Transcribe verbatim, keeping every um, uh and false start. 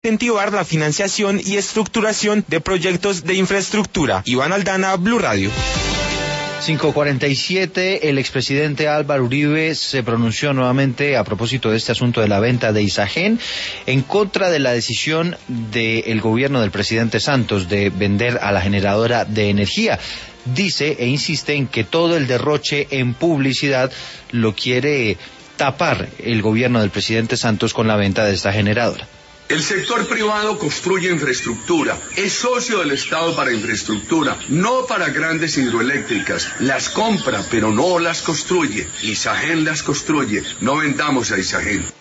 incentivar la financiación y estructuración de proyectos de infraestructura. Iván Aldana, Blue Radio. cinco cuarenta y siete, el expresidente Álvaro Uribe se pronunció nuevamente a propósito de este asunto de la venta de Isagen en contra de la decisión del gobierno del presidente Santos de vender a la generadora de energía. Dice e insiste en que todo el derroche en publicidad lo quiere tapar el gobierno del presidente Santos con la venta de esta generadora. El sector privado construye infraestructura, es socio del Estado para infraestructura, no para grandes hidroeléctricas. Las compra, pero no las construye. Isagen las construye, no vendamos a Isagen.